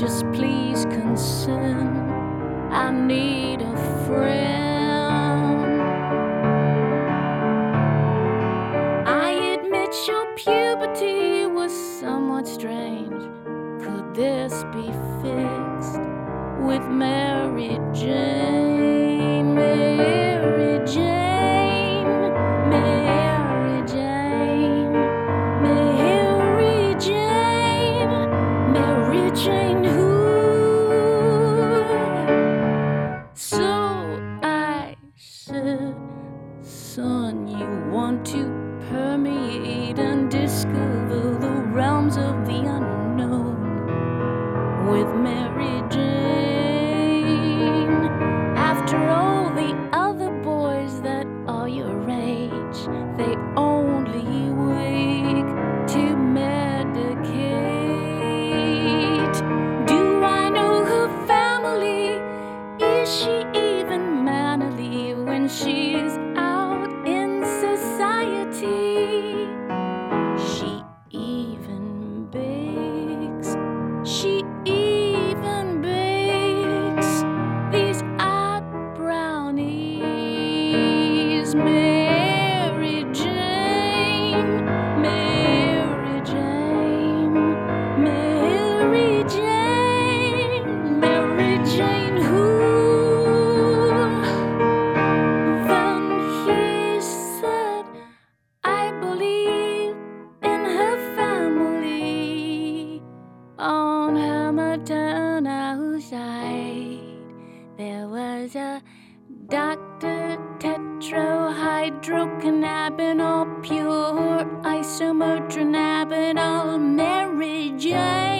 just please consent. I need a friend. I admit your puberty was somewhat strange. Could this be fixed with Mary Jane? Mary Jane, Mary Jane, Mary Jane, Mary Jane who? So I said, son, you want to permeate and discover the realms of the unknown with Mary Jane. After all, the other boys that are your age, they only wake to medicate. Do I know her family? Is she even mannerly when she's out in society? She even bakes. She even bakes these odd brownies. Mary Jane, Mary Jane, Mary Jane, Mary Jane who? Then he said, I believe in her family. On her maternal side, there was a Dr. Tetrahydrocannabinol, pure isomerdronabinol, Mary Jane.